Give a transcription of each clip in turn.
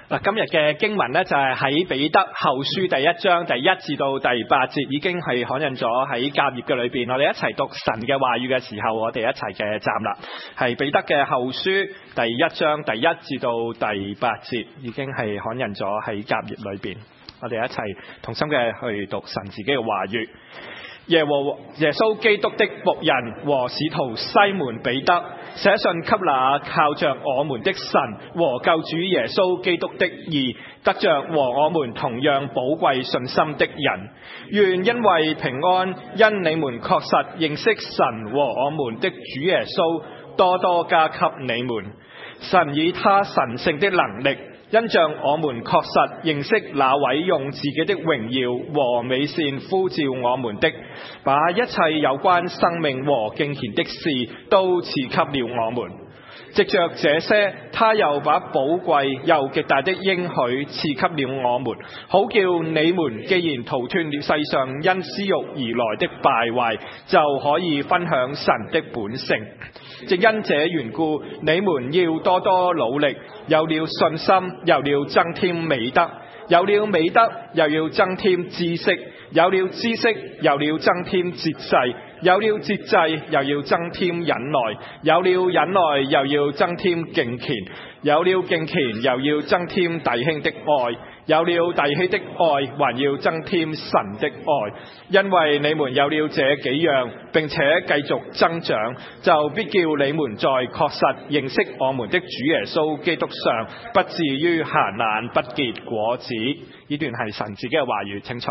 嗱，今日嘅經文咧就係喺彼得後書第1章第1至到第8節，已經係刊印咗喺夾頁嘅裏邊。我哋一齊讀神嘅話語嘅時候，我哋一齊嘅站立，係彼得嘅後書第1章第1至到第8節，已經係刊印咗喺夾頁裏邊。我哋一齊同心嘅去讀神自己嘅話語。耶穌基督的僕人和使徒西門彼得，寫信給那靠着我們的神和救主耶穌基督的義，得着和我們同樣寶貴信心的人，願因為平安，因你們確實認識神和我們的主耶穌，多多加給你們。神以他神聖的能力，因着我們確實認識那位用自己的榮耀和美善呼召我們的，把一切有關生命和敬虔的事都賜給了我們。藉着這些，他又把寶貴又極大的應許賜給了我們，好叫你們既然逃脫了世上因私慾而來的敗壞，就可以分享神的本性。正因這緣故，你們要多多努力，有了信心，有了增添美德，有了美德，又要增添知識，有了知識，又要增添節制，有了節制，又要增添忍耐，有了忍耐，又要增添敬虔，有了敬虔，又要增添弟兄的愛，有了弟兄的愛，還要增添神的愛。因為你們有了這幾樣，並且繼續增長，就必叫你們在確實認識我們的主耶穌基督上，不至於閒懶不結果子。呢段係神自己嘅話語，清楚。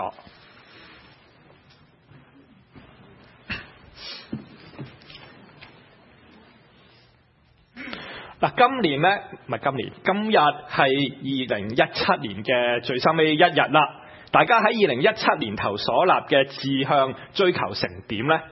嗱，今日係2017年嘅最收尾一日啦。大家喺2017年頭所立嘅志向追求成點呢？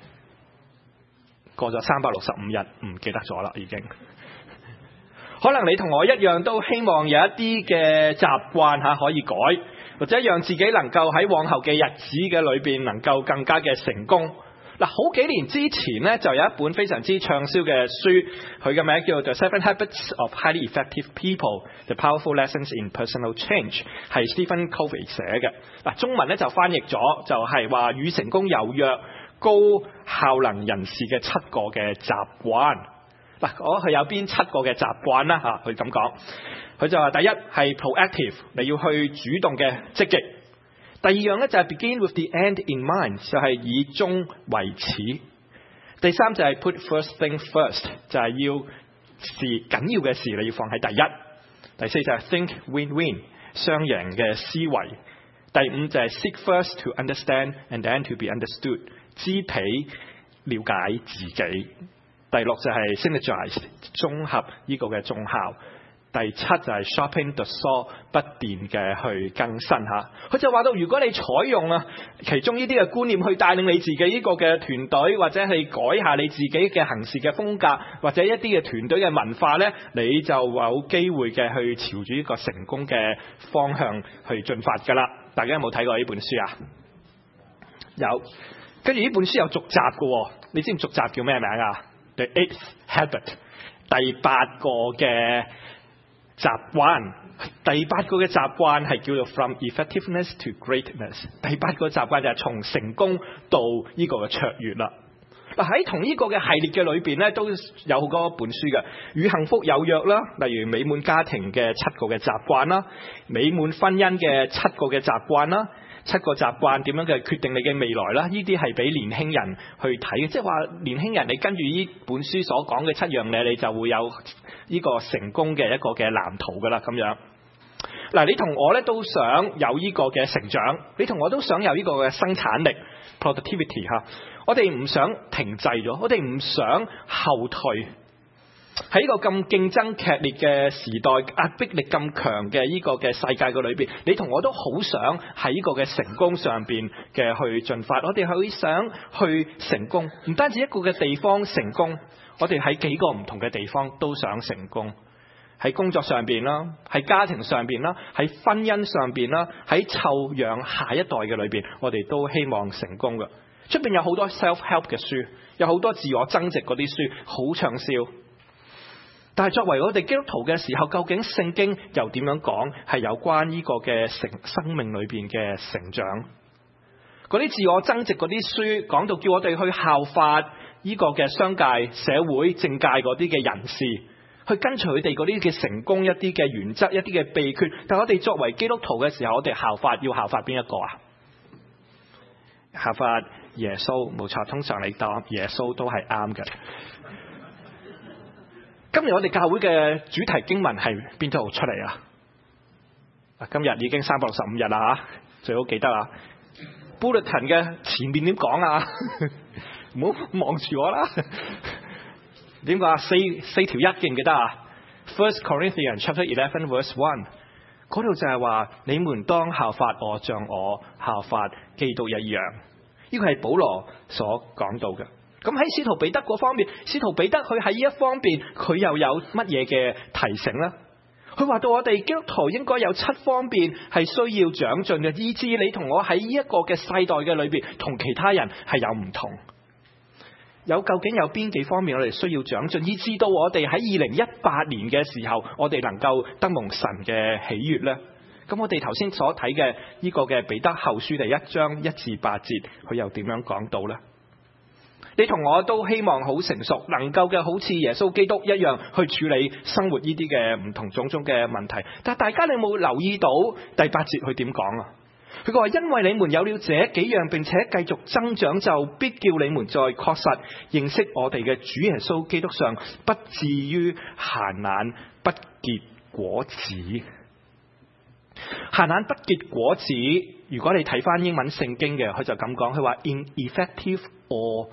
過咗365日，唔記得咗啦，已經。可能你同我一樣，都希望有一啲嘅習慣可以改，或者讓自己能夠喺往後嘅日子嘅裏邊能夠更加嘅成功。嗱，好幾年之前呢，就有一本非常之暢銷嘅書，佢嘅名叫做《The 7 Habits of Highly Effective People: The Powerful Lessons in Personal Change》，係 Stephen Covey 寫嘅。嗱，中文咧就翻譯咗，就係話與成功有約、高效能人士嘅7個嘅習慣。嗱，佢有邊7個嘅習慣啦？佢咁講，佢就話第一係 proactive， 你要去主動嘅積極。第二樣咧就係 begin with the end in mind， 就係以終為始。第三就係 put first thing first， 就係要緊要嘅事你要放喺第一。第四就係 think win-win， 雙贏嘅思維。第五就係 seek first to understand and then to be understood， 知彼了解自己。第六就係 synergize， 綜合呢個嘅綜效。第七就係 sharpen the saw， 不斷嘅去更新嚇。佢就話到，如果你採用其中呢啲嘅觀念去帶領你自己呢個嘅團隊，或者係改下你自己嘅行事嘅風格，或者一啲嘅團隊嘅文化呢，你就有機會嘅去朝住呢個成功嘅方向去進發㗎啦。大家有冇睇過呢本書啊？有。跟住呢本書有續集嘅，你知唔知續集叫咩名啊？ The 8th Habit， 第8個嘅習慣。第8個嘅習慣係叫做 From Effectiveness to Greatness。第8個習慣就係從成功到呢個嘅卓越啦。嗱，喺同呢個嘅系列嘅裏邊咧，都有好多本書嘅，與幸福有約啦，例如美滿家庭嘅7個嘅習慣啦，美滿婚姻嘅7個嘅習慣啦。7個習慣點樣嘅決定你嘅未來啦？呢啲係俾年輕人去睇嘅，即係話年輕人你跟住呢本書所講嘅7樣嘢，你就會有呢個成功嘅一個嘅藍圖噶啦咁樣。嗱，你同我咧都想有呢個嘅成長，你同我都想有呢個嘅生產力 productivity 嚇。我哋唔想停滯咗，我哋唔想後退。喺呢個咁競爭劇烈嘅時代，壓迫力咁強嘅呢個嘅世界嘅裏邊，你同我都好想喺呢個嘅成功上邊嘅去進發。我哋係想去成功，唔單止一個嘅地方成功，我哋喺幾個唔同嘅地方都想成功。喺工作上邊啦，喺家庭上邊啦，喺婚姻上邊啦，喺湊養下一代嘅裏邊，我哋都希望成功嘅。出邊有好多 self-help 嘅書，有好多自我增值嗰啲書，好暢銷。 但係作為我哋基督徒嘅時候，究竟聖經又點樣講係有關呢個嘅生命裏邊嘅成長？嗰啲自我增值嗰啲書講到叫我哋去效法呢個嘅商界、社會、政界嗰啲嘅人士，去跟隨佢哋嗰啲嘅成功一啲嘅原則、一啲嘅秘訣。但我哋作為基督徒嘅時候，我哋要效法邊一個啊？效法耶穌，冇錯。通常你當耶穌都係啱嘅。今日我哋教會嘅主題經文係邊度出嚟啊？今日已經365日啦吓，最好記得啊。Bulletin 嘅前面點講啊？唔好望住我啦。點講啊？4條1記唔記得啊？ First Corinthians chapter 11 verse 1嗰度就係話，你們當效法我，像我效法基督一樣。呢個係保羅所講到嘅。咁喺使徒彼得嗰方面，使徒彼得佢喺呢一方面佢又有乜嘢嘅提醒呢？佢話到我哋基督徒應該有7方面係需要長進嘅，以致你同我喺呢一個嘅世代嘅裏邊，同其他人係有唔同。究竟有邊幾方面我哋需要長進，以致到我哋喺2018年嘅時候，我哋能夠得蒙神嘅喜悅呢？咁我哋頭先所睇嘅呢個嘅彼得後書第1章1至8節，佢又點樣講到呢？你同我都希望好成熟，能夠嘅好似耶穌基督一樣去處理生活呢啲嘅唔同種種嘅問題。但係大家你有冇留意到第8節佢點講啊？佢話因為你們有了這幾樣，並且繼續增長，就必叫你們在確實認識我哋嘅主耶穌基督上，不至於閒懶不結果子。閒懶不結果子，如果你睇翻英文聖經嘅，佢就咁講，佢話 ineffective or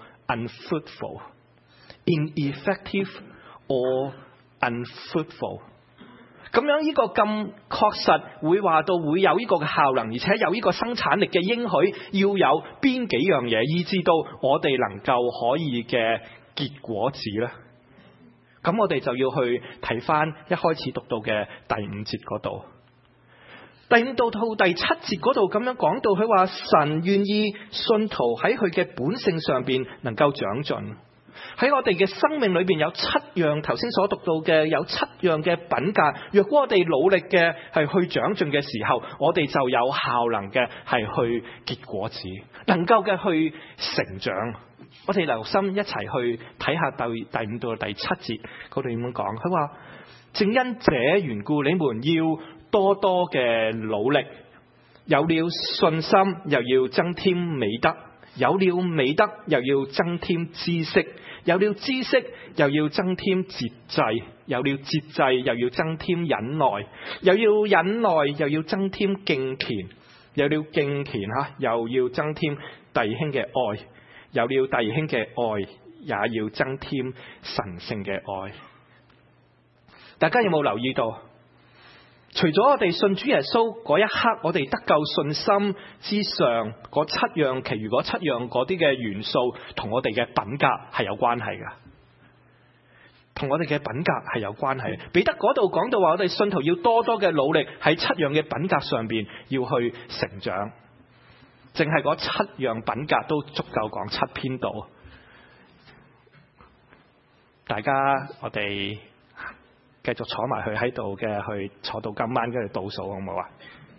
unfruitful，ineffective or unfruitful。咁樣呢個咁確實會話到會有呢個嘅效能，而且有呢個生產力嘅應許，要有邊幾樣嘢，以致到我哋能夠可以嘅結果子呢？咁我哋就要去睇翻一開始讀到嘅第5節嗰度，第5到第7節嗰度咁樣講到，佢話神願意信徒喺佢嘅本性上邊能夠長進。喺我哋嘅生命裏邊有7樣，頭先所讀到嘅有7樣嘅品格。若果我哋努力嘅係去長進嘅時候，我哋就有效能嘅係去結果子，能夠嘅去成長。我哋留心一齊去睇下第5到第7節嗰度點樣講。佢話正因這緣故，你們要多多嘅努力，有了信心又要增添美德，有了美德又要增添知識，有了知識又要增添節制，有了節制又要增添忍耐，又要忍耐又要增添敬虔，有了敬虔又要增添弟兄嘅愛，有了弟兄嘅愛也要增添神聖嘅愛。大家有冇留意到？除咗我哋信主耶穌嗰一刻，我哋得救信心之上嗰7樣，其餘嗰7樣嗰啲嘅元素，同我哋嘅品格係有關係㗎。同我哋嘅品格係有關係。彼得嗰度講到話，我哋信徒要多多嘅努力喺7樣嘅品格上邊要去成長。淨係嗰7樣品格都足夠講7篇道。大家我哋繼續坐埋去喺度嘅，去坐到今晚跟住倒數好唔好啊？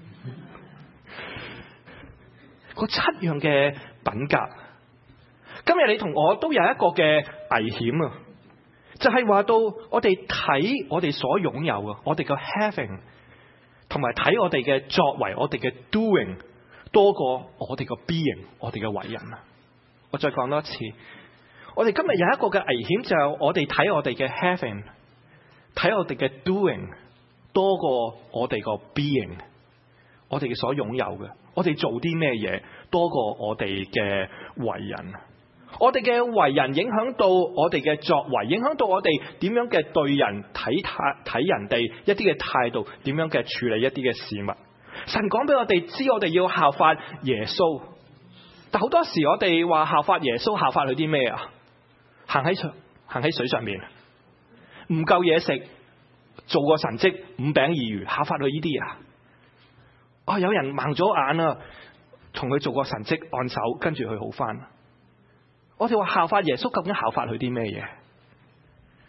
嗰7樣嘅品格，今日你同我都有一個嘅危險啊！就係話到我哋睇我哋所擁有嘅，我哋嘅 having， 同埋睇我哋嘅作為，我哋嘅 doing， 多過我哋嘅 being， 我哋嘅為人啊！我再講多一次，我哋今日有一個嘅危險，就係我哋睇我哋嘅 having，睇我哋嘅 doing 多過我哋個 being， 我哋嘅所擁有嘅，我哋做啲咩嘢多過我哋嘅為人。我哋嘅為人影響到我哋嘅作為，影響到我哋點樣嘅對人睇人哋一啲嘅態度，點樣嘅處理一啲嘅事物。神講俾我哋知，我哋要效法耶穌。但好多時我哋話效法耶穌，效法佢啲咩啊？行喺水上面。唔夠嘢食，做個神蹟5餅2魚，效法佢呢啲啊！有人盲咗眼啊，同佢做個神蹟按手，跟住佢好返。我哋話效法耶穌，究竟效法佢啲咩嘢？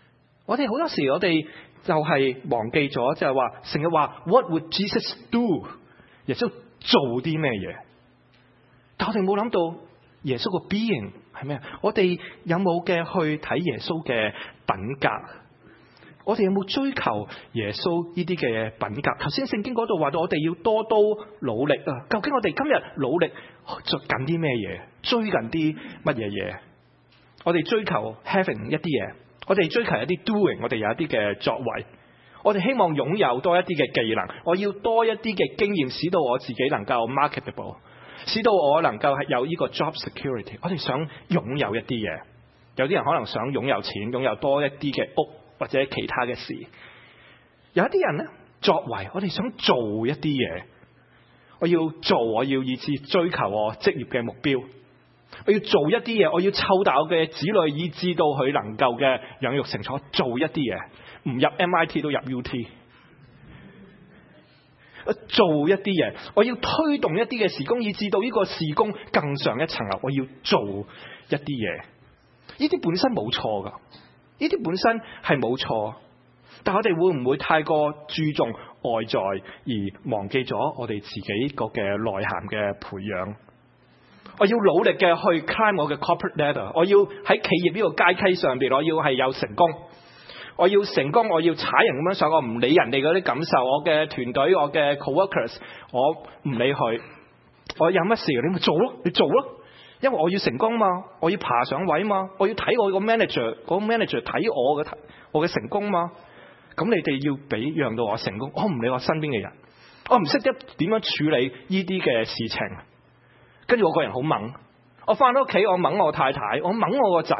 我哋好多時我哋就係忘記咗，就係話成日話 What would Jesus do？ 耶穌做啲咩嘢？但我哋冇諗到耶穌個 being 係咩？我哋有冇嘅去睇耶穌嘅品格？我哋有冇追求耶穌呢啲嘅品格？頭先聖經嗰度話到我哋要多多努力啊！究竟我哋今日努力做緊啲咩嘢？追緊啲乜嘢嘢？我哋追求 having 一啲嘢，我哋追求一啲 doing， 我哋有一啲嘅作為，我哋希望擁有多一啲嘅技能，我要多一啲嘅經驗，使到我自己能夠 marketable， 使到我能夠係有呢個 job security。我哋想擁有一啲嘢，有啲人可能想擁有錢，擁有多一啲嘅屋或者其他嘅事。有一啲人呢，作為我哋想做一啲嘢，我要以致追求我職業嘅目標。我要做一啲嘢，我要湊大我嘅子女，以致到佢能夠嘅養育成才，做一啲嘢，唔入 MIT 都入 UT。做一啲嘢，我要推動一啲嘅事工，以致到呢個事工更上一層樓。我要做一啲嘢，呢啲本身冇錯噶，呢啲本身係冇錯，但我哋會唔會太過注重外在，而忘記咗我哋自己個嘅內涵嘅培養？我要努力嘅去 climb 我嘅 corporate ladder， 我要喺企業呢個階梯上邊，我要係有成功，我要成功，我要踩人咁樣上，我唔理人哋嗰啲感受，我嘅團隊，我嘅 co-workers， 我唔理佢，我有乜事你咪做咯，你做咯，因為我要成功嘛，我要爬上位嘛，我要睇我個 manager， 嗰個 manager 睇我嘅成功嘛，咁你哋要讓到我成功，我唔理我身邊嘅人，我唔識得點樣處理呢啲嘅事情。跟住我個人好猛，我翻到屋企我猛我太太，我猛我個仔。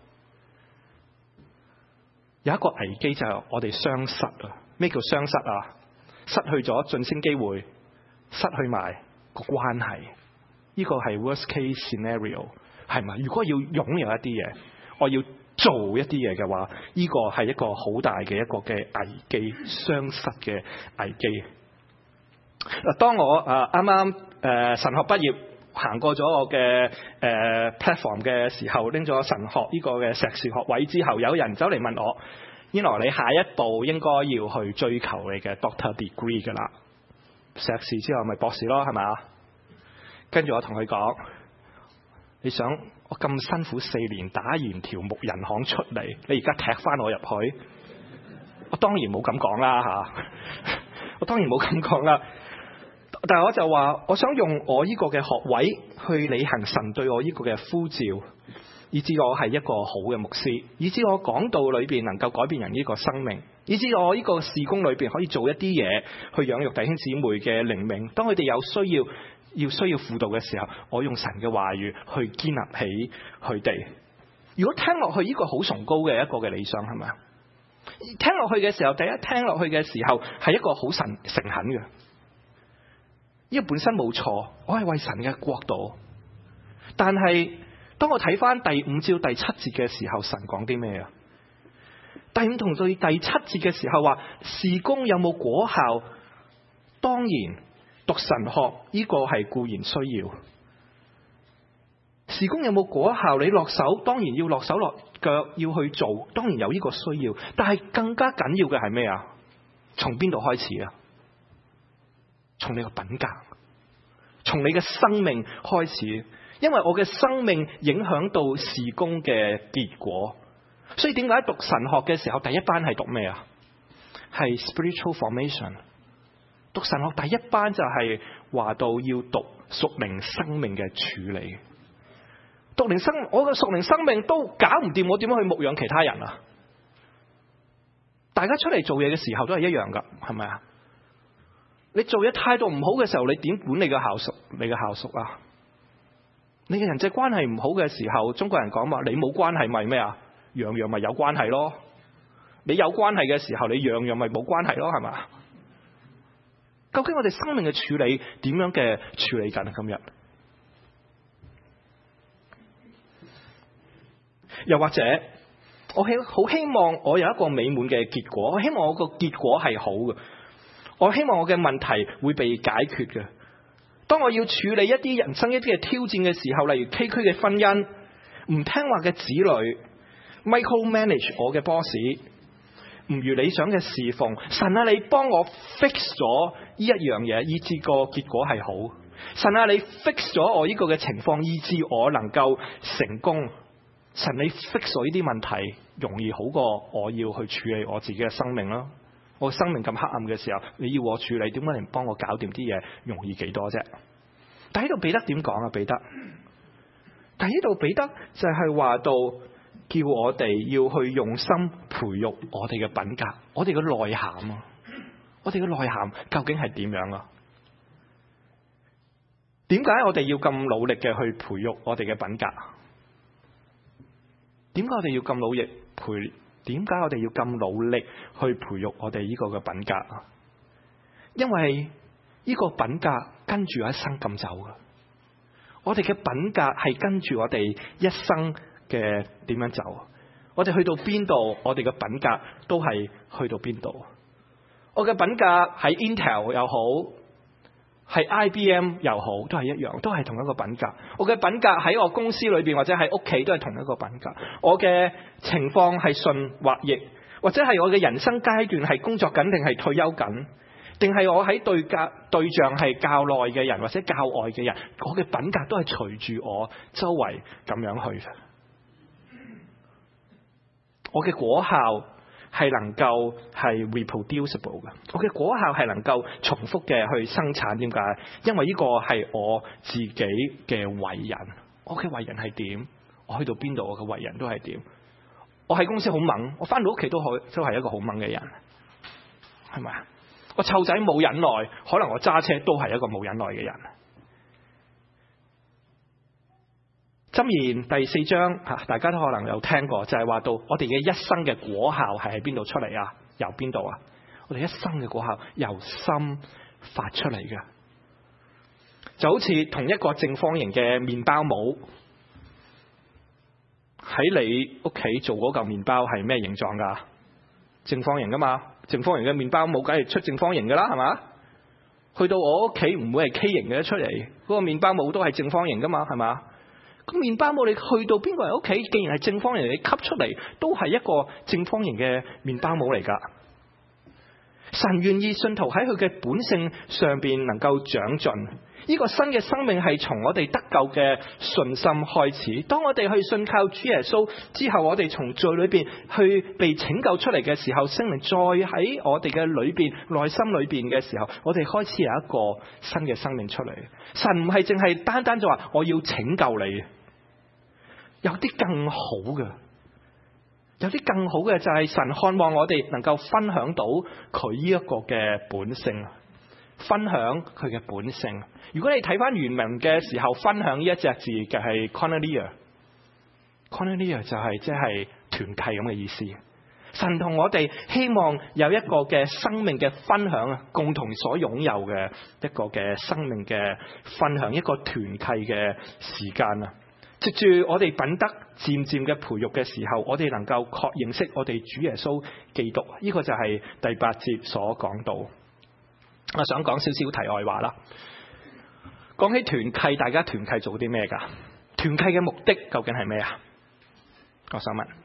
有一個危機就係我哋相失啊！咩叫相失啊？失去咗晉升機會，失去埋個關係。呢個係 worst case scenario， 係咪？如果要擁有一啲嘢，我要做一啲嘢嘅話，呢個係一個好大嘅一個嘅危機，相失嘅危機。嗱，當我啱啱神學畢業，行過咗我嘅platform 嘅時候，拎咗神學呢個嘅碩士學位之後，有人走嚟問我，原來你下一步應該要去追求你嘅 doctor degree 噶啦，碩士之後咪博士咯，係咪啊？跟住我同佢講，你想我咁辛苦4年打完條木人巷出嚟，你而家踢翻我入去？我當然冇咁講啦嚇，我當然冇咁講啦。但係我就話，我想用我呢個嘅學位去履行神對我呢個嘅呼召，以致我係一個好嘅牧師，以致我講道裏邊能夠改變人呢個生命，以致我呢個事工裏邊可以做一啲嘢去養育弟兄姊妹嘅靈命。當佢哋有需要輔導嘅時候，我用神嘅話語去建立起佢哋。如果聽落去呢個好崇高嘅一個嘅理想，係咪啊？聽落去嘅時候，第一聽落去嘅時候係一個好誠懇嘅。呢個本身冇錯，我係為神嘅國度。但係當我睇翻第5至第7節嘅時候，神講啲咩啊？第5同到第7節嘅時候話，事工有冇果效？當然，讀神學呢個係固然需要。事工有冇果效？你落手當然要落手落腳要去做，當然有呢個需要。但係更加緊要嘅係咩啊？從邊度開始啊？從你個品格，從你嘅生命開始，因為我嘅生命影響到事工嘅結果。所以點解讀神學嘅時候第一班係讀咩啊？係 spiritual formation。讀神學第一班就係話到要讀屬靈生命嘅處理。我嘅屬靈生命都搞唔掂，我點樣去牧養其他人啊？大家出嚟做嘢嘅時候都係一樣噶，係咪啊？你做嘢態度唔好嘅時候，你點管你嘅下屬啊？你嘅人際關係唔好嘅時候，中國人講嘛，你冇關係咪咩啊？樣樣咪有關係咯。你有關係嘅時候，你樣樣咪冇關係咯，係嘛？究竟我哋生命嘅處理點樣嘅處理緊啊？今日又或者我好希望我有一個美滿嘅結果，我希望我個結果係好嘅。我希望我嘅問題會被解決嘅。當我要處理一啲人生一啲嘅挑戰嘅時候，例如崎嶇嘅婚姻、唔聽話嘅子女、micro manage 我嘅 boss， 唔如理想嘅侍奉。神啊，你幫我 fix 咗呢一樣嘢，以致個結果係好。神啊，你 fix 咗我呢個嘅情況，以致我能夠成功。神，你 fix 咗呢啲問題，容易好過我要去處理我自己嘅生命啦。我生命咁黑暗嘅時候，你要我處理，點解你唔幫我搞掂啲嘢，容易幾多啫？但喺度彼得點講啊？彼得，但喺度彼得就係話到，叫我哋要去用心培育我哋嘅品格，我哋嘅內涵啊，我哋嘅內涵究竟係點樣啊？點解我哋要咁努力嘅去培育我哋嘅品格？點解我哋要咁努力點解我哋要咁努力去培育我哋呢個嘅品格啊？因為呢個品格跟住我一生咁走嘅，我哋嘅品格係跟住我哋一生嘅點樣走。我哋去到邊度，我哋嘅品格都係去到邊度。我嘅品格喺 Intel 又好，係 IBM 又好，都係一樣，都係同一個品格。我嘅品格喺我公司裏邊或者喺屋企都係同一個品格。我嘅情況係順或逆，或者係我嘅人生階段係工作緊定係退休緊，定係我喺對象係較內嘅人或者較外嘅人，我嘅品格都係隨住我周圍咁樣去。我嘅果效係能夠係 reproducible 嘅，我嘅果效係能夠重複嘅去生產。點解？因為呢個係我自己嘅為人，我嘅為人係點，我去到邊度，我嘅為人都係點。我喺公司好猛，我翻到屋企都係一個好猛嘅人，係咪啊？我湊仔冇忍耐，可能我揸車都係一個冇忍耐嘅人。箴言第4章大家都可能有聽過，就係話到我哋嘅一生嘅果效係喺邊度出嚟啊？由邊度啊？我哋一生嘅果效由心發出嚟嘅，就好似同一個正方形嘅麵包模，喺你屋企做嗰嚿麵包係咩形狀噶？正方形噶嘛？正方形嘅麵包模梗係出正方形噶啦，係嘛？去到我屋企唔會係 K 型嘅出嚟，嗰個麵包模都係正方形噶嘛，係嘛？咁麵包模你去到邊個人屋企，既然係正方形，你吸出嚟都係一個正方形嘅麵包模嚟噶。神願意信徒喺佢嘅本性上邊能夠長進，呢個新嘅生命係從我哋得救嘅信心開始。當我哋去信靠主耶穌之後，我哋從罪裏邊去被拯救出嚟嘅時候，聖靈再喺我哋嘅裏邊內心裏邊嘅時候，我哋開始有一個新嘅生命出嚟。神唔係淨係單單就話我要拯救你，有啲更好嘅。有啲更好嘅就係神看望我哋能夠分享到佢呢一個嘅本性，分享佢嘅本性。如果你睇翻原文嘅時候，分享呢一隻字嘅係 Koinonia 就係即係團契咁嘅意思。神同我哋希望有一個嘅生命嘅分享啊，共同所擁有嘅一個嘅生命嘅分享，一個團契嘅時間啊。藉住我哋品德漸漸嘅培育嘅時候，我哋能夠確認識我哋主耶穌基督。呢個就係第8節所講到。我想講少少題外話啦。講起團契，大家團契做啲咩噶？團契嘅目的究竟係咩啊？我想問，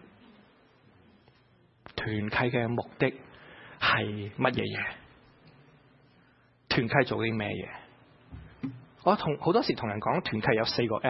團契嘅目的係乜嘢嘢？團契做啲咩嘢？我好多時同人講，團契有4個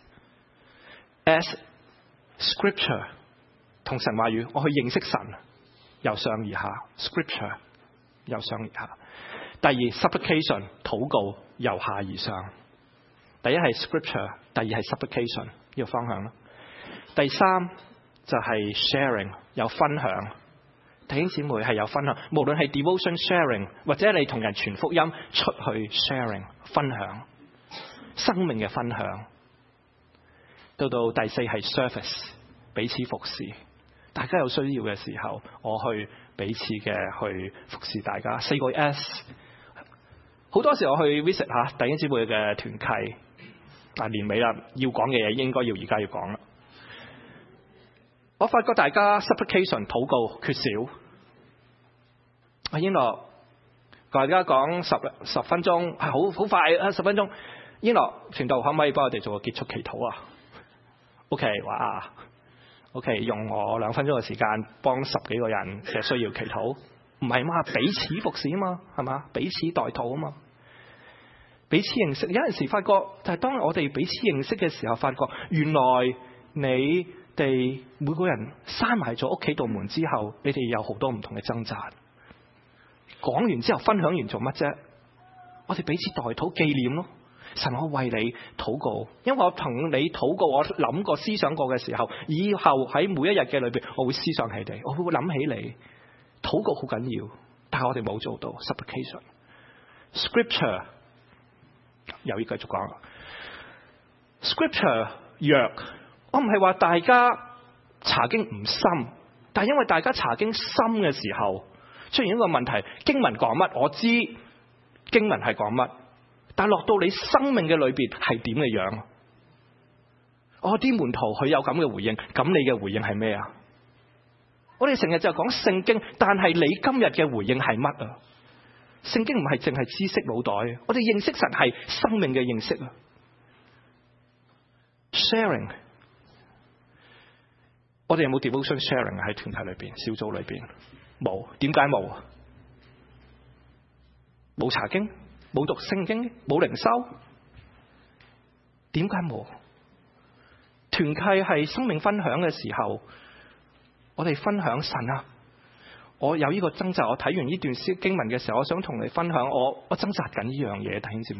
S。Scripture 同神話語，我去認識神，由上而下 Scripture 由上而下。第二 supplication 禱告，由下而上。第一係 Scripture， 第二係 supplication 呢個方向啦。第三就係 sharing 有分享，弟兄姊妹係有分享，無論係 devotion sharing 或者你同人傳福音出去 sharing 分享，生命嘅分享。到第4係 service， 彼此服侍，大家有需要嘅時候，我去彼此嘅去服侍大家。4個 S， 好多時我去 visit 弟兄姊妹嘅團契，年尾啦，要講嘅嘢應該要而家要講啦。我發覺大家 supplication 禱告缺少。阿英樂，大家講十分鐘，係好快啊！10分鐘，英樂傳道可唔可以幫我哋做個結束祈禱啊？OK， 哇！ OK， 用我2分鐘嘅時間幫10幾個人嘅需要祈禱，唔係嘛？彼此服侍啊嘛，係嘛？彼此代禱啊嘛，彼此認識。有陣時發覺，就係當我哋彼此認識嘅時候，發覺原來你哋每個人閂埋咗屋企道門之後，你哋有好多唔同嘅掙扎。講完之後，分享完做乜啫？我哋彼此代禱紀念咯。神，我為你禱告，因為我同你禱告，我諗過思想過嘅時候，以後喺每一日嘅裏邊，我會思想起你，我會諗起你。禱告好緊要，但係我哋冇做到。Supplication、Scripture 又要繼續講。Scripture 弱，我唔係話大家查經唔深，但係因為大家查經深嘅時候，出現一個問題，經文講乜我知，經文係講乜。但落到你生命嘅裏邊係點嘅樣？我啲門徒佢有咁嘅回應，咁你嘅回應係咩啊？我哋成日就講聖經，但係你今日嘅回應係乜啊？聖經唔係淨係知識腦袋，我哋認識神係生命嘅認識啊。Sharing， 我哋有冇 devotion sharing 喺團體裏邊、小組裏邊？冇，點解冇？冇查經。冇讀聖經，冇靈修，點解冇？團契係生命分享嘅時候，我哋分享神啊！我有呢個掙扎，我睇完呢段經文嘅時候，我想同你分享，我掙扎緊呢樣嘢，弟兄姊妹。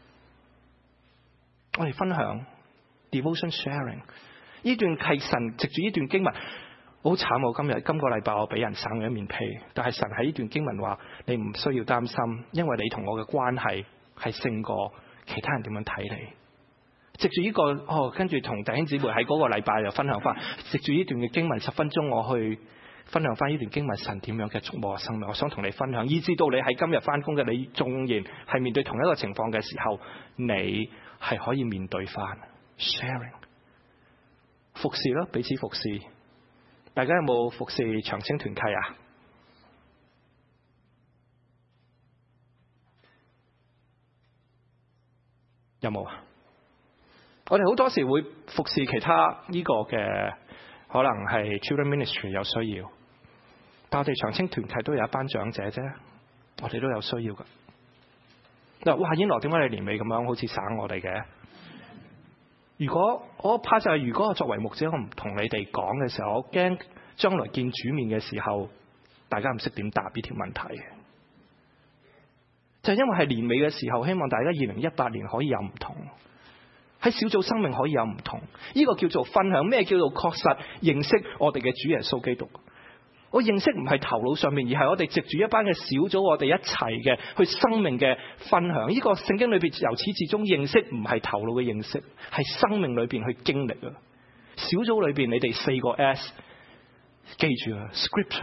我哋分享 devotion sharing 呢段係神藉住呢段經文。好慘，我今個禮拜我俾人省咗一面皮，但係神喺呢段經文話，你唔需要擔心，因為你同我嘅關係係勝過其他人點樣睇你。藉住呢個跟住同弟兄姊妹喺嗰個禮拜又分享翻，藉住呢段嘅經文10分鐘，我去分享翻呢段經文神點樣嘅觸摸我生命。我想同你分享，以至到你喺今日翻工嘅你，縱然係面對同一個情況嘅時候，你係可以面對翻 sharing 服侍咯，彼此服侍。大家有冇服侍長青團契啊？有冇啊？我哋好多時會服侍其他呢個嘅，可能係 children ministry 有需要，但我哋長青團契都有一班長者啫，我哋都有需要噶。嗱，哇，燕羅點解你年尾咁樣好似省我哋嘅？如果我怕就係，如果我作為牧者，我唔同你哋講嘅時候，我驚將來見主面嘅時候，大家唔識點答呢條問題。就係因為係年尾嘅時候，希望大家2018年可以有唔同，喺小組生命可以有唔同。呢個叫做分享，咩叫做確實認識我哋嘅主耶穌基督？我認識唔係頭腦上面，而係我哋藉住一班嘅小組，我哋一齊嘅去生命嘅分享。呢個聖經裏邊由始至終認識唔係頭腦嘅認識，係生命裏邊去經歷啊。小組裏邊你哋4個 S， 記住啊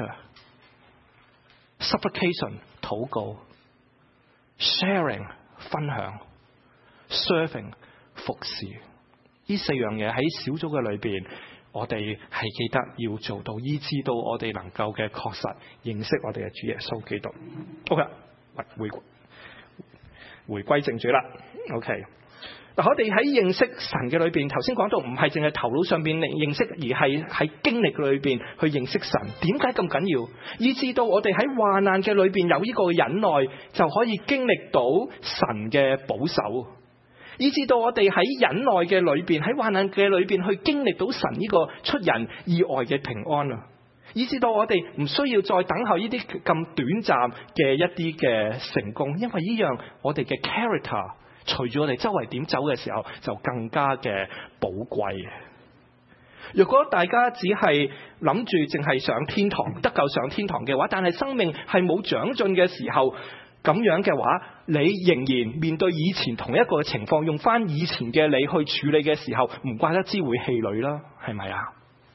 ，Scripture、Supplication 禱告、Sharing 分享、Serving 服侍，呢4樣嘢喺小組嘅裏邊。我哋係記得要做到，以致到我哋能夠嘅確實認識我哋嘅主耶穌基督。OK， 回歸正主啦。OK， 嗱，我哋喺認識神嘅裏邊，頭先講到唔係淨係頭腦上邊認識，而係喺經歷裏邊去認識神。點解咁緊要？以致到我哋喺患難嘅裏邊有呢個忍耐，就可以經歷到神嘅保守。以至到我哋喺忍耐嘅裏邊，喺患難嘅裏邊去經歷到神呢個出人意外嘅平安啊！以至到我哋唔需要再等候呢啲咁短暫嘅一啲嘅成功，因為呢樣我哋嘅 character 隨住我哋周圍點走嘅時候，就更加嘅寶貴。如果大家只係諗住淨係上天堂，得救上天堂嘅話，但係生命係冇長進嘅時候，咁樣嘅話，你仍然面對以前同一個情況，用翻以前嘅你去處理嘅時候，唔怪得之會氣餒啦，係咪啊？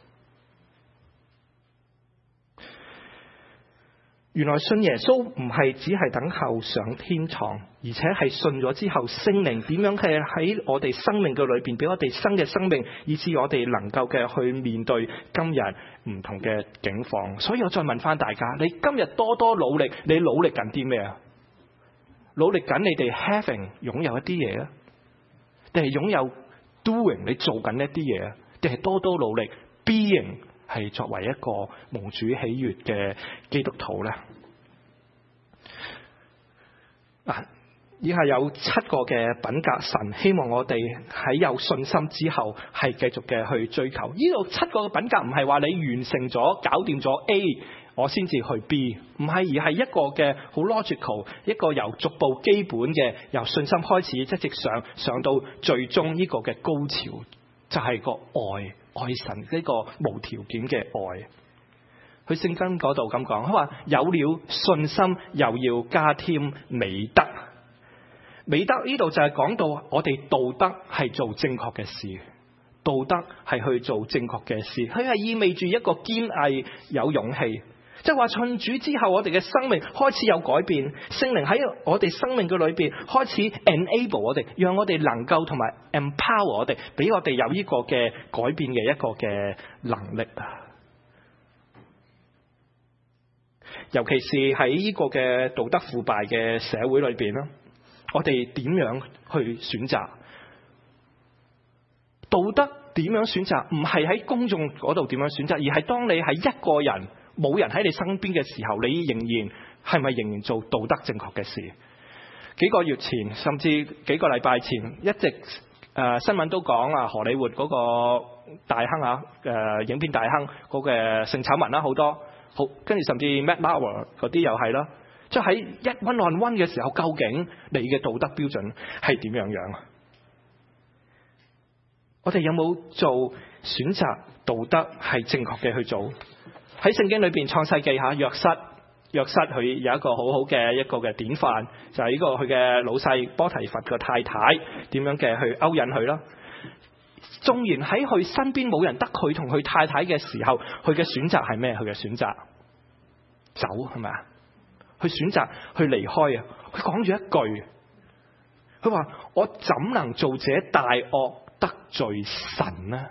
原來信耶穌唔係只係等候上天堂，而且係信咗之後，聖靈點樣係喺我哋生命嘅裏邊，俾我哋新嘅生命，以致我哋能夠嘅去面對今日唔同嘅境況。所以我再問翻大家，你今日多多努力，你努力緊啲咩啊？努力緊你哋 having 擁有一啲嘢啊，定係擁有 doing 你做緊一啲嘢啊？定係多多努力 being 係作為一個蒙主喜悅嘅基督徒呢？以下有7個嘅品格，神希望我哋喺有信心之後係繼續嘅去追求。呢度7個嘅品格唔係話你完成咗搞掂咗 A 我先至去 B， 唔係，而係一個嘅好 logical， 一個由逐步基本嘅由信心開始，一直上到最終呢個嘅高潮，就係個愛神呢個無條件嘅愛。佢聖經嗰度咁講，佢話有了信心又要加添美德。美德呢度就係講到我哋道德係做正確嘅事，道德係去做正確嘅事，佢係意味住一個堅毅有勇氣，即係話信主之後我哋嘅生命開始有改變，聖靈喺我哋生命嘅裏邊開始 enable 我哋，讓我哋能夠同埋 empower 我哋，俾我哋有呢個嘅改變嘅一個嘅能力。尤其是喺呢個嘅道德腐敗嘅社會裏邊啦，我哋點樣去選擇道德？點樣選擇？唔係喺公眾嗰度點樣選擇，而係當你係一個人冇人喺你身邊嘅時候，你係咪仍然做道德正確嘅事？幾個月前，甚至幾個禮拜前，一直新聞都講荷里活嗰個大亨影片大亨嗰個性醜聞啦，好多好，跟住甚至 Matt Lauer 嗰啲又係啦。即係喺一 one on one 嘅時候，究竟你嘅道德標準係點樣？我哋有冇做選擇道德係正確嘅去做？喺聖經裏邊創世記下約瑟佢有一個好好嘅一個嘅典範，就係呢個佢嘅老細波提乏嘅太太點樣嘅去勾引佢啦。縱然喺佢身邊冇人得佢同佢太太嘅時候，佢嘅選擇係咩？佢嘅選擇走，係咪啊？佢選擇去離開啊！佢講住一句，佢話我怎能做這大惡得罪神呢？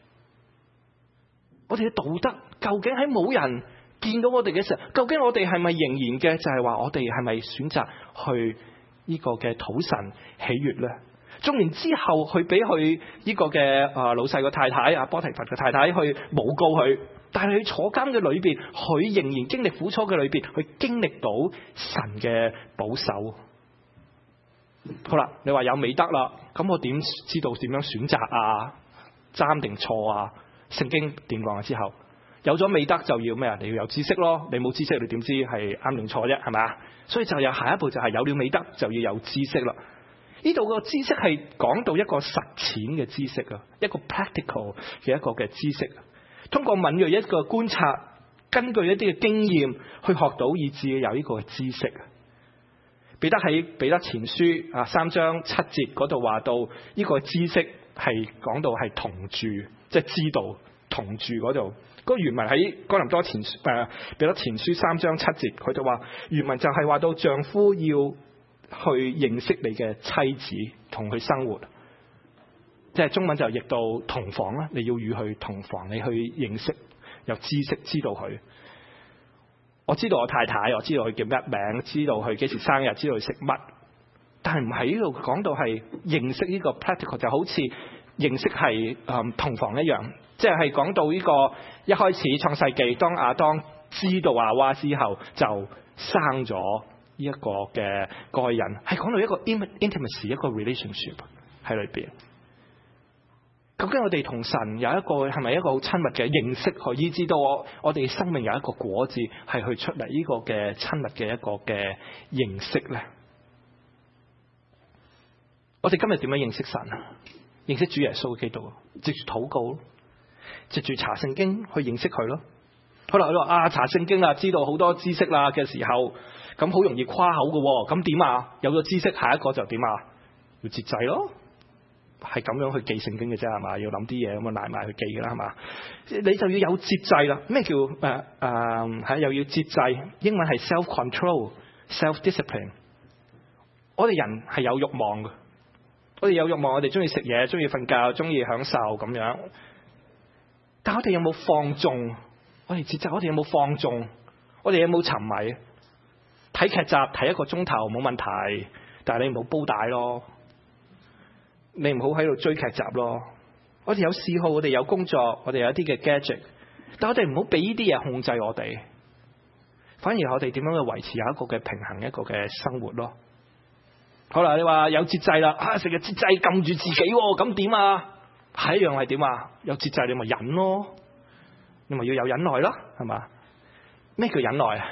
我哋嘅道德究竟喺冇人見到我哋嘅時候，究竟我哋係咪仍然嘅就係話我哋係咪選擇去呢個嘅討神喜悅呢？縱然之後佢俾佢呢個嘅老細個太太波提乏嘅太太去誣告佢，但係佢坐監嘅裏邊，佢仍然經歷苦楚嘅裏邊，佢經歷到神嘅保守。好啦，你話有美德啦，咁我點知道點樣選擇啊？啱定錯啊？聖經點講之後，有咗美德就要咩啊？你要有知識咯，你冇知識你點知係啱定錯啫？係咪啊？所以就有下一步就係有了美德就要有知識啦。呢度個知識係講到一個實踐嘅知識啊，一個 practical 嘅一個嘅知識，通過敏銳一個觀察，根據一啲嘅經驗去學到，以至有呢個知識。彼得喺彼得前書3章7節嗰度話到，呢個知識係講到係同住，即係知道同住嗰度。個原文喺哥林多前彼得前書3章7節，佢就話原文就係話到丈夫要去認識你嘅妻子，同佢生活，即係中文就譯到同房啦。你要與佢同房，你去認識，有知識，知道佢。我知道我太太，我知道佢叫咩名，知道佢幾時生日，知道佢食乜。但係唔係呢度講到係認識呢個 practical， 就好似認識係同房一樣，即係講到呢個一開始創世記，當亞當知道夏娃之後，就生咗呢一個嘅個人，係講到一個 intimacy， 一個 relationship 喺裏邊。究竟我哋同神有一個係咪一個好親密嘅認識，可以知道我哋生命有一個果子係去出嚟呢個嘅親密嘅一個嘅認識呢？我哋今日點樣認識神啊？認識主耶穌基督，藉住禱告，藉住查聖經去認識佢咯。好啦，佢話查聖經啦，知道好多知識啦嘅時候，咁好容易誇口嘅，咁點啊？有咗知識，下一個就點啊？要節制咯。係咁樣去記聖經嘅啫，係嘛？要諗啲嘢咁啊，賴埋去記嘅啦，係嘛？你就要有節制啦。咩叫又要節制？英文係 self-control、self-discipline。我哋人係有慾望嘅，我哋有慾望，我哋中意食嘢，中意瞓覺，中意享受咁樣。但我哋有冇放縱？我哋節制，我哋有冇放縱？我哋有冇沉迷？睇劇集睇1個鐘頭冇問題，但係你唔好煲帶咯。你唔好喺度追劇集咯， 我哋有嗜好，我哋有工作，我哋有一啲嘅 gadget， 但我哋唔好俾呢啲嘢控制我哋，反而我哋點樣去維持有一個嘅平衡，一個嘅生活咯。好啦，你話有節制啦，成日節制撳住自己，咁點啊？係一樣係點啊？有節制你咪忍咯，你咪要有忍耐咯，係嘛？咩叫忍耐啊？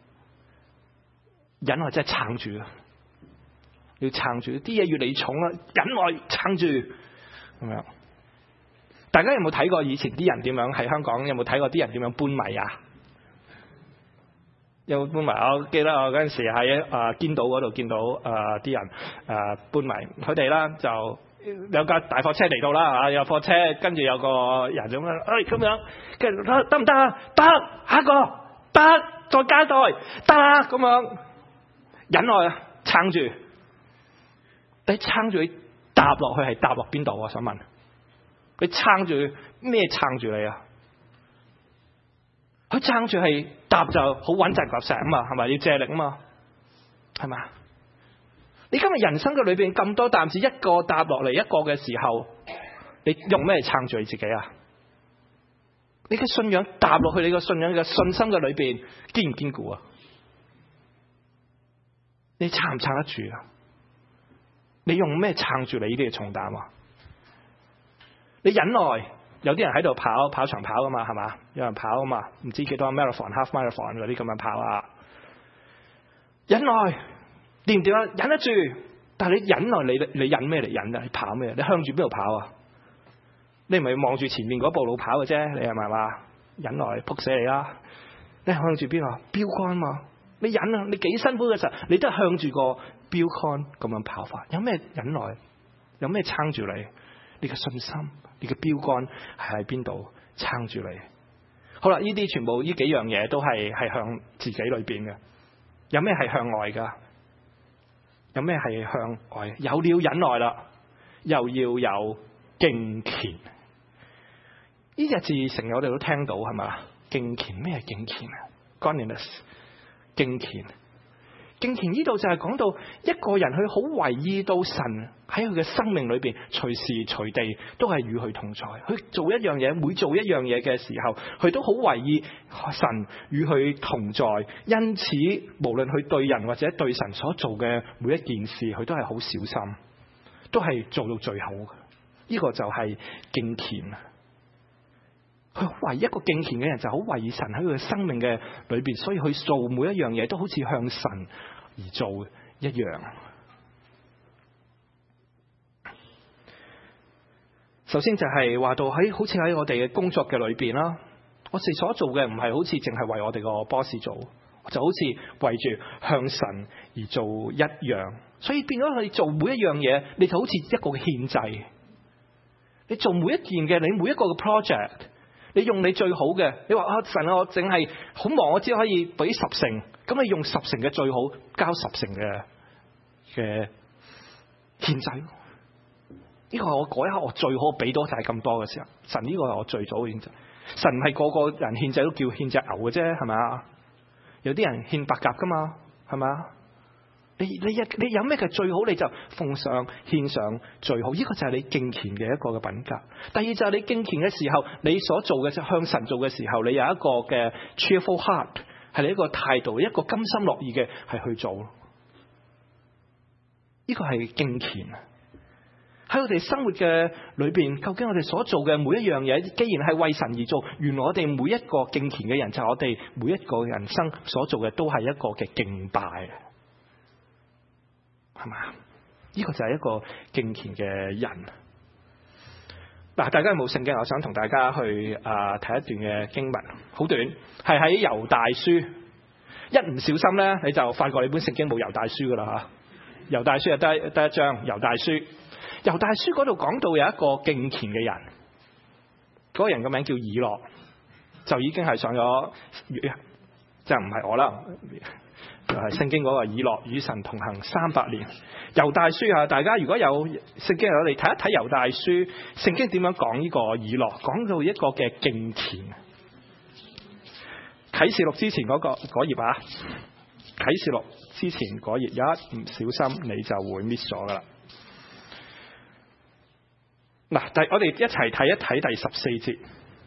忍耐即係撐住，要撐住啲嘢越嚟越重啦，忍耐撐住咁樣。大家有冇睇過以前啲人點樣喺香港？有冇睇過啲人點樣搬米啊？有冇搬米？我記得我嗰陣時喺堅島嗰度見到啲人搬米，佢哋啦就有架大貨車嚟到啦嚇，有貨車跟住有個人咁樣，咁樣跟住得唔得啊？得，下一個得，再加袋得啦，咁樣忍耐啊，撐住。你撐住你搭落去係搭落邊度？我想問。佢撐住咩？撐住你啊？佢撐住係搭就好穩陣夾石啊嘛，係咪要借力啊嘛？係咪？你今日人生嘅裏邊咁多擔子，一個搭落嚟一個嘅時候，你用咩撐住你自己啊？你嘅信仰搭落去，你嘅信仰嘅信心嘅裏邊堅唔堅固啊？你撐唔撐得住啊？你用咩撐住你呢啲嘅重擔啊？你忍耐，有啲人喺度跑長跑噶嘛，係嘛？有人跑啊嘛，唔知幾多 marathon、half marathon 嗰啲咁樣跑啊。忍耐，掂唔掂啊？忍得住，但係你忍耐，你忍咩嚟忍啊？你跑咩？你向住邊度跑啊？你唔係望住前面嗰步路跑嘅啫，你係咪話忍耐撲死你啦？你向住邊啊？標杆嘛，你忍啊！你幾辛苦嘅時候，你都係向住個標杆咁樣跑法。有咩忍耐？有咩撐住你？你嘅信心，你嘅標杆係喺邊度撐住你？好啦，呢啲全部呢幾樣嘢都係向自己裏邊嘅。有咩係向外噶？有咩係向外？有了忍耐啦，又要有敬虔。呢隻字成日我哋都聽到，係嘛？敬虔，咩係敬虔啊 Godliness 敬虔。敬虔呢度就係講到一個人佢好為意到神喺佢嘅生命裏邊隨時隨地都係與佢同在，佢做一樣嘢，每做一樣嘢嘅時候，佢都好為意神與佢同在，因此無論佢對人或者對神所做嘅每一件事，佢都係好小心，都係做到最好嘅。呢個就係敬虔。佢唯一一個敬虔嘅人就好為意神喺佢嘅生命嘅裏邊，所以佢做每一樣嘢都好似向神而做一樣。首先就係話到好似喺我哋嘅工作嘅裏邊啦，我哋所做嘅唔係好似淨係為我哋個 boss 做，就好似為住向神而做一樣。所以變咗佢做每一樣嘢，你就好似一個獻祭。你做每一件嘅，你每一個嘅 project。你用你最好嘅，你話神啊，我淨係好忙，我只可以俾10成，咁你用10成嘅最好，交10成嘅獻祭。呢個係我嗰一刻我最好俾多就係咁多嘅時候，神呢個係我最早嘅獻祭。神唔係個個人獻祭都叫獻隻牛嘅啫，係咪啊？有啲人獻白鴿噶嘛，係咪啊？你有咩嘅最好，你就奉上獻上最好，呢個就係你敬虔嘅一個嘅品格。第二就係你敬虔嘅時候，你所做嘅向神做嘅時候，你有一個嘅 cheerful heart， 係你一個態度，一個甘心樂意嘅係去做。呢個係敬虔。喺我哋生活嘅裏邊，究竟我哋所做嘅每一樣嘢，既然係為神而做，原來我哋每一個敬虔嘅人，就係我哋每一個人生所做嘅都係一個嘅敬拜。係嘛？呢個就係一個敬虔嘅人。嗱，大家有冇聖經？我想同大家去睇一段嘅經文，好短，係喺猶大書。一唔小心咧，你就發覺你本聖經冇猶大書噶啦吓。猶大書係得一章，猶大書。猶大書嗰度講到有一個敬虔嘅人，嗰個人嘅名叫以諾，就已經係上咗月，就唔係我啦。就係聖經嗰個以諾與神同行300年。猶大書啊，大家如果有聖經，我哋睇一睇猶大書，聖經點樣講呢個以諾，講到一個嘅敬虔。啟示錄之前嗰頁啊，啟示錄之前嗰頁，一唔小心你就會 miss 咗噶啦。 嗱，我哋一齊睇一睇第14節。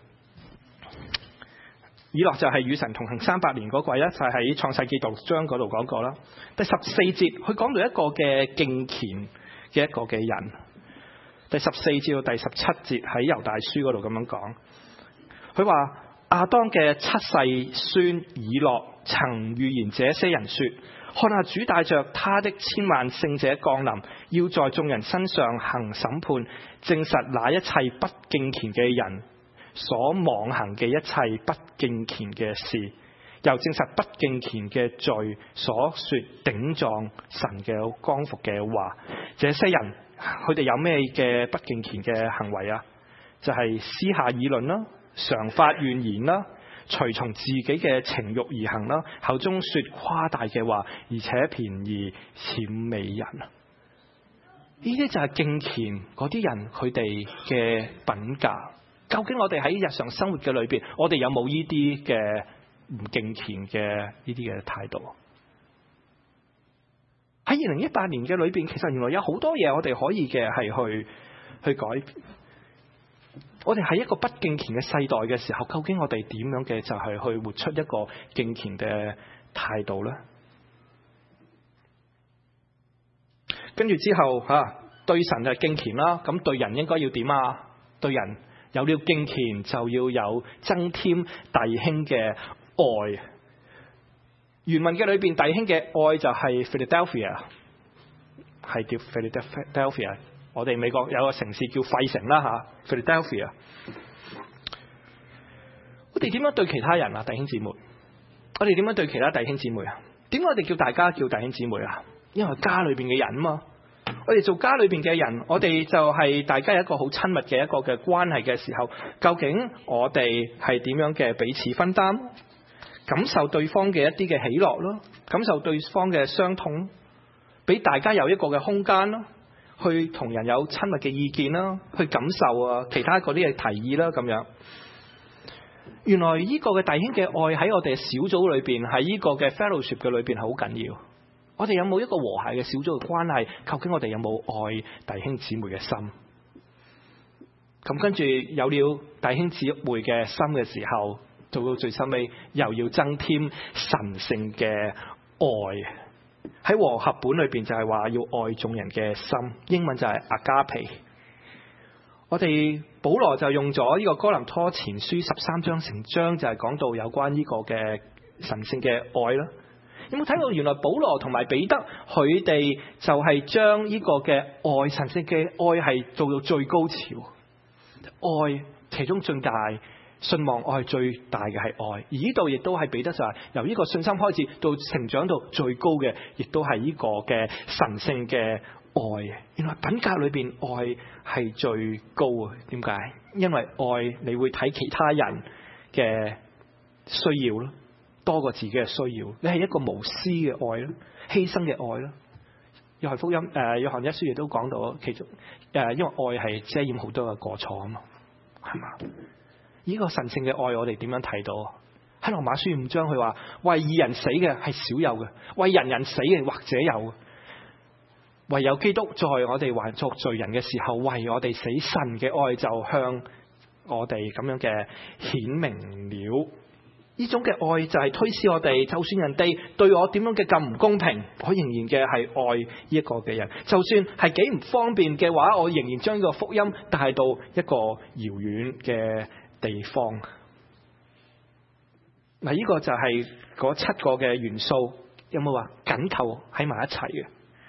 以諾就係與神同行300年嗰位咧，就係喺創世記6章嗰度講過啦。第14節佢講到一個嘅敬虔嘅一個嘅人。第14至到第17節喺猶大書嗰度咁樣講，佢話亞當嘅7世孫以諾曾預言這些人說：看下主帶着他的千萬聖者降臨，要在眾人身上行審判，證實那一切不敬虔嘅人所妄行嘅一切不敬虔嘅事，又證實不敬虔嘅罪所說頂撞神嘅光復嘅話。這些人佢哋有咩嘅不敬虔嘅行為啊？就係私下議論啦，常發怨言啦，隨從自己嘅情慾而行啦，口中說誇大嘅話，而且便宜諂媚人。呢啲就係敬虔嗰啲人佢哋嘅品格。究竟我哋喺日常生活嘅裏邊，我哋有冇呢啲嘅唔敬虔嘅呢啲嘅態度？喺2018年嘅裏邊，其實原來有好多嘢我哋可以嘅係去改變。我哋喺一個不敬虔嘅世代嘅時候，究竟我哋點樣嘅就係去活出一個敬虔嘅態度呢？跟住之後對神就敬虔啦，咁對人應該要點啊？對人有了敬虔，就要有增添弟兄嘅愛。原文嘅裏邊，弟兄嘅愛就係 Philadelphia， 係叫 Philadelphia。我哋美國有個城市叫費城啦Philadelphia。我哋點樣對其他人啊？弟兄姊妹，我哋點樣對其他弟兄姊妹啊？點解我哋叫大家叫弟兄姊妹啊？因為家裏邊嘅人嘛。我哋做家裏邊嘅人，我哋就係大家有一個好親密嘅一個嘅關係嘅時候，究竟我哋係點樣嘅彼此分擔，感受對方嘅一啲嘅喜樂咯，感受對方嘅傷痛，俾大家有一個嘅空間咯，去同人有親密嘅意見啦，去感受其他嗰啲嘅提議啦，咁樣。原來呢個嘅弟兄嘅愛喺我哋小組裏邊，喺呢個嘅 fellowship 嘅裏邊係好緊要。我哋有冇一個和諧嘅小組嘅關係？究竟我哋有冇愛弟兄姊妹嘅心？咁跟住有了弟兄姊妹嘅心嘅時候，做到最收尾又要增添神聖嘅愛。喺和合本裏邊就係話要愛眾人嘅心，英文就係 agape。我哋保羅就用咗呢個哥林多前書13章成章，就係講到有關呢個嘅神聖嘅愛啦。有冇睇到原來保羅同埋彼得佢哋就係將呢個嘅愛，神聖嘅愛係做到最高潮。愛其中最大信望愛最大嘅係愛，而呢度亦都係彼得就係由呢個信心開始到成長到最高嘅，亦都係呢個嘅神聖嘅愛。原來品格裏邊愛係最高啊？點解？因為愛你會睇其他人嘅需要咯，多過自己嘅需要。你係一個無私嘅愛咯，犧牲嘅愛咯。約翰福音約翰一書亦都講到其中因為愛係遮掩好多嘅過錯啊嘛，係嘛？呢個神聖嘅愛我哋點樣睇到？喺羅馬書5章佢話，為義人死嘅係少有嘅，為人人死嘅或者有，唯有基督在我哋還作罪人嘅時候為我哋死，神嘅愛就向我哋咁樣嘅顯明了。呢種嘅愛就係推使我哋，就算人哋對我點樣嘅咁唔公平，我仍然嘅係愛呢一個嘅人。就算係幾唔方便嘅話，我仍然將呢個福音帶到一個遙遠嘅地方。嗱，呢個就係嗰7個嘅元素，有冇話緊扣喺埋一齊嘅？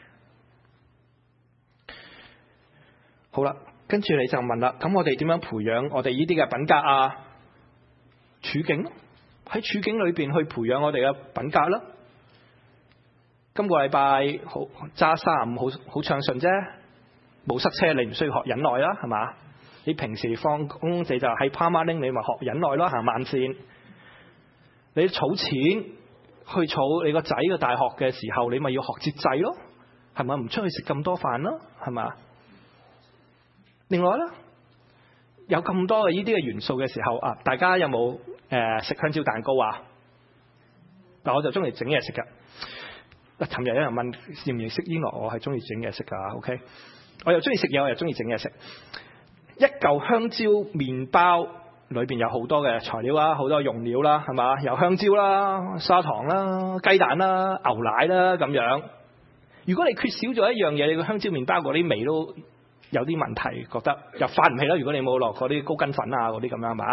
好啦，跟住你就問啦，咁我哋點樣培養我哋呢啲嘅品格啊？處境，喺處境裏邊去培養我哋嘅品格啦。今個禮拜好揸35好暢順啫，冇塞車，你唔需要學忍耐啦，係嘛？你平時放工你就喺 Parmaning， 你咪學忍耐咯，行慢線。你儲錢去儲你個仔嘅大學嘅時候，你咪要學節制咯，係咪？唔出去食咁多飯咯，係嘛？另外咧，有咁多嘅呢啲嘅元素嘅時候啊，大家有冇食香蕉蛋糕啊？嗱，我就中意整嘢食噶。尋日有人問認唔認識呢個，我係中意整嘢食噶。OK， 我又中意食嘢，我又中意整嘢食。 一嚿香蕉麵包裏邊有好多嘅材料啦，好多用料啦，係嘛？有香蕉啦、砂糖啦、雞蛋啦、牛奶啦咁樣。如果你缺少咗一樣嘢，你個香蕉麵包嗰啲味都有啲問題，覺得又發唔起啦。如果你冇落嗰啲高筋粉啊嗰啲咁樣，係嘛？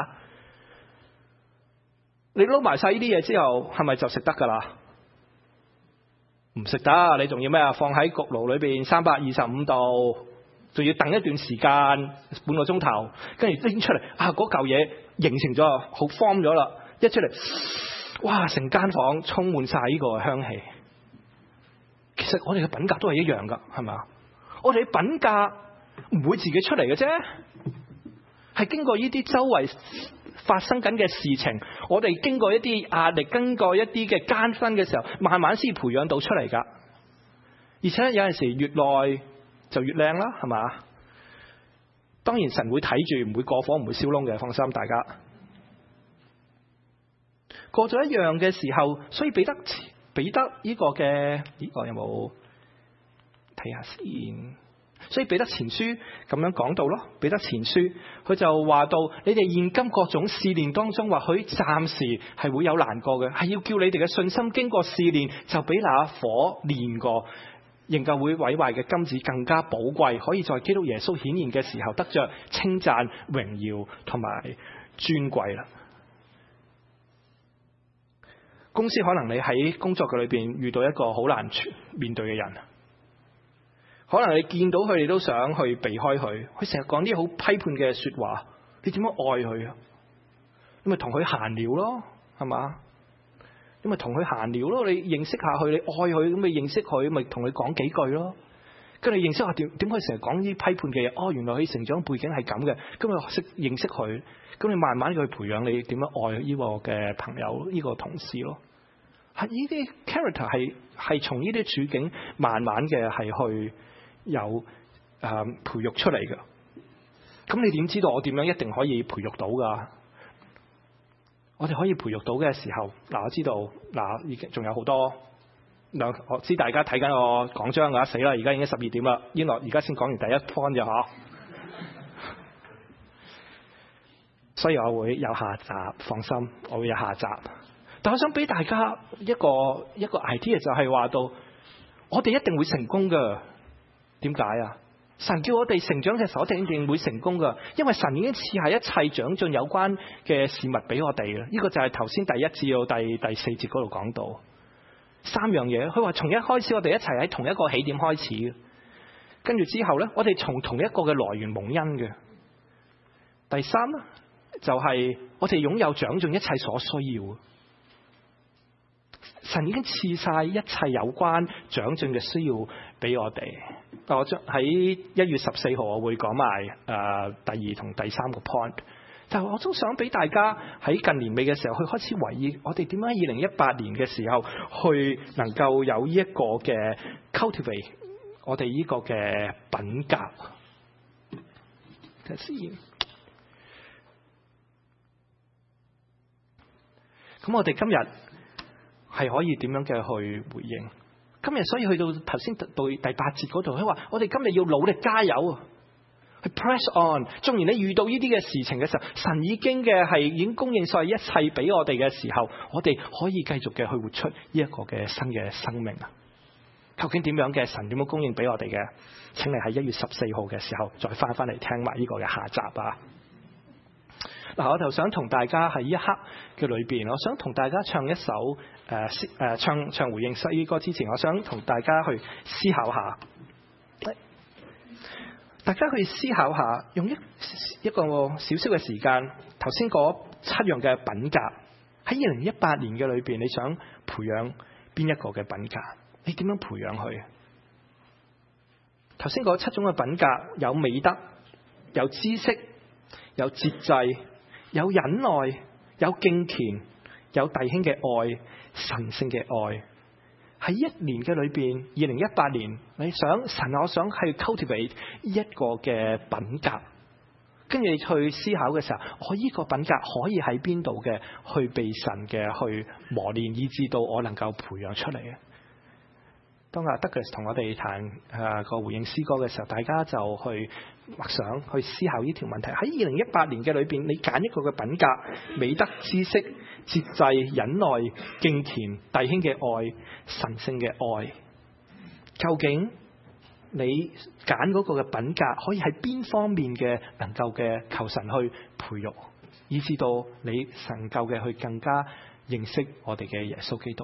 你撈埋晒呢啲嘢之後，係咪就食得㗎啦？唔食得，你仲要咩啊？放喺焗爐裏邊325度，仲要等一段時間半個鐘頭，跟住拎出嚟啊！嗰嚿嘢形成咗，好 form 咗啦，一出嚟，哇！成間房充滿晒呢個香氣。其實我哋嘅品格都係一樣㗎，係咪？我哋嘅品格唔會自己出嚟嘅啫，係經過呢啲周圍發生緊嘅事情，我哋經過一啲壓力，經過一啲嘅艱辛嘅時候，慢慢先培養到出嚟噶。而且有陣時越耐就越靚啦，係嘛？當然神會睇住，唔會過火，唔會燒燶嘅，放心大家。過咗一樣嘅時候，所以彼得呢個嘅呢個有冇睇下先？所以彼得前書咁樣講到咯，彼得前書佢就話到，你哋現今各種試煉當中，或許暫時係會有難過嘅，係要叫你哋嘅信心經過試煉，就比那火煉過仍舊會毀壞嘅金子更加寶貴，可以在基督耶穌顯現嘅時候得着稱讚、榮耀同埋尊貴啦。公司可能你喺工作嘅裏邊遇到一個好難面對嘅人。可能你見到佢，你都想去避開佢。佢成日講啲好批判嘅說話，你點樣愛佢啊？你咪同佢閒聊咯，係嘛？你咪同佢閒聊咯。你認識下佢，你愛佢咁咪認識佢，咪同佢講幾句咯。跟住認識下點解成日講啲批判嘅嘢？哦，原來佢成長背景係咁嘅。咁咪識認識佢，咁你慢慢去培養你點樣愛呢個嘅朋友，呢個同事咯。係呢啲 character 係從呢啲處境慢慢嘅係去。有培育出嚟嘅，咁你點知道我點樣一定可以培育到噶？我哋可以培育到嘅時候，嗱，我知道嗱，已經仲有好多我知大家睇緊我講章噶，死啦！而家已經12點啦，原來而家先講完第一 point 咋嗬？所以我會有下集，放心，我會有下集。但我想俾大家一個 idea， 就係話到，我哋一定會成功噶。點解啊？神叫我哋成長嘅時候，我哋一定會成功噶，因為神已經賜下一切長進有關嘅事物俾我哋嘅。呢個就係頭先第1至到第4節嗰度講到3樣嘢。佢話從一開始我哋一齊喺同一個起點開始，跟住之後呢，我哋從同一個嘅來源蒙恩嘅。第3呢，就係我哋擁有長進一切所需要。神已經賜晒一切有關長進嘅需要俾我哋。我將喺1月14號我會講埋第2同第3個 point。但係我都想俾大家喺近年尾嘅時候去開始留意，我哋點解2018年嘅時候去能夠有呢一個嘅 cultivate 我哋呢個嘅品格。睇先。咁我哋今日係可以點樣嘅去回應？今日所以去到頭先到第8節嗰度，佢話我哋今日要努力加油啊，去 press on。縱然你遇到呢啲嘅事情嘅時候，神已經供應晒一切俾我哋嘅時候，我哋可以繼續嘅去活出呢一個嘅新嘅生命啊！究竟點樣嘅神點樣供應俾我哋嘅？請你喺1月14號嘅時候再翻嚟聽埋呢個嘅下集啊！嗱，我就想同大家喺一刻嘅裏邊，我想同大家唱一首唱回應詩歌之前，我想同大家去思考下，大家去思考下，用一個少少嘅時間，頭先嗰7樣嘅品格喺2018年嘅裏邊，你想培養邊一個嘅品格？你點樣培養佢？頭先嗰7種嘅品格有美德，有知識，有節制，有忍耐，有敬虔，有弟兄嘅愛，神聖嘅愛。喺一年嘅裏邊，2018年，你想神，我想去 cultivate 一個嘅品格，跟住你去思考嘅時候，我呢個品格可以喺邊度嘅去被神嘅去磨練，以至到我能夠培養出嚟嘅。 當阿 Douglas 同我哋彈個回應詩歌嘅時候，大家就去默想、去思考呢條問題。喺2018年嘅裏邊，你揀一個嘅品格、美德、知識、節制、忍耐、敬虔、弟兄嘅愛、神聖嘅愛，究竟你揀嗰個嘅品格可以喺邊方面嘅能夠嘅求神去培育，以至到你能夠嘅去更加認識我哋嘅耶穌基督。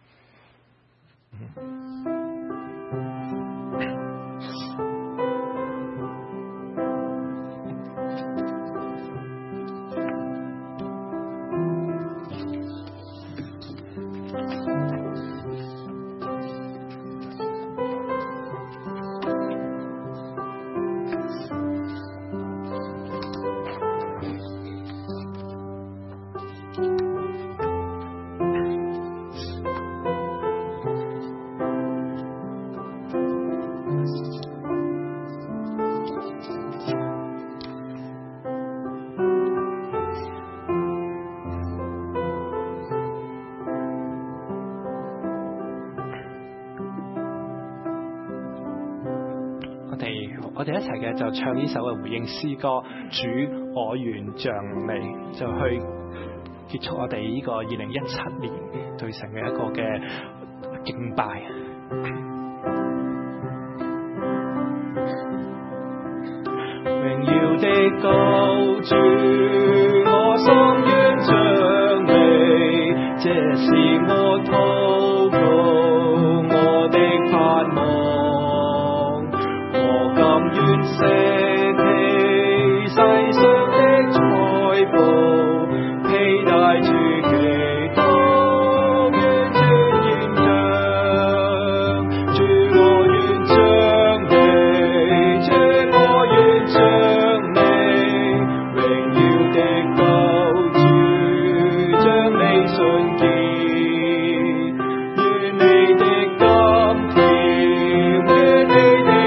我哋一齊嘅就唱呢首嘅回應詩歌，主我願像你，就去結束我哋呢個2017年對神嘅一個嘅敬拜。榮耀的救主，我心願像你，這是我禱告，我的盼望。願捨棄世上的財寶，披戴主基督，願尊嚴像主，我願像你，主我願像你，榮耀的救主，將你信見，願你的甘甜，願你的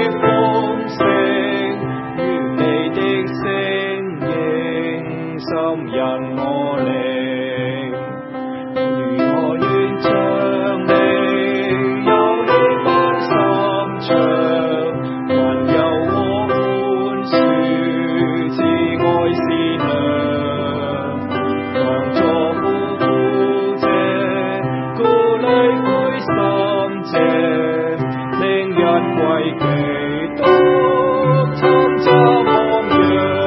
深入我靈，如我願像你，有你般心腸，溫柔和寬恕，慈愛善良，強作無辜者，故裡灰心者，令人為基督尋找望仰。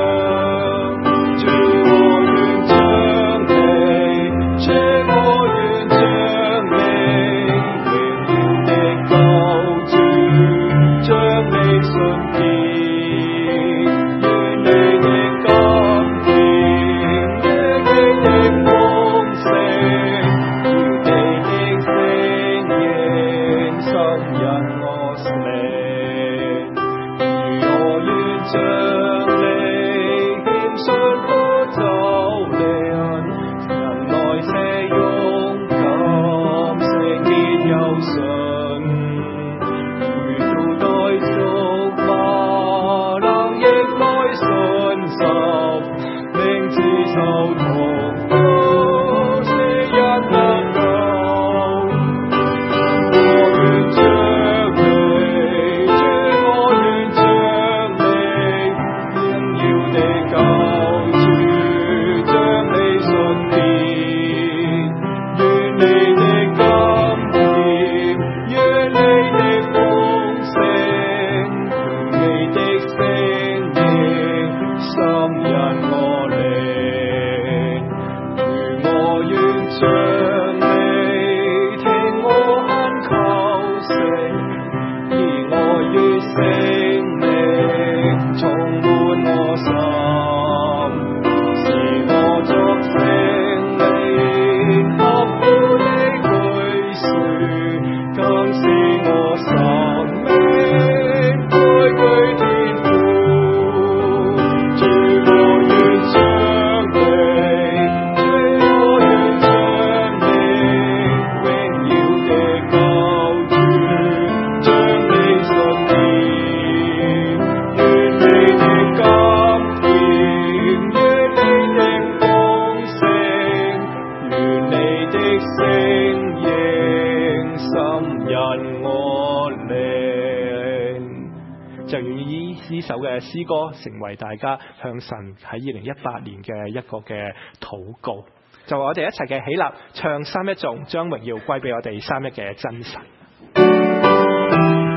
就願意呢首嘅詩歌成為大家向神喺2018年嘅一個嘅禱告。就我哋一齊嘅起立唱三一頌，將榮耀歸俾我哋三一嘅真神。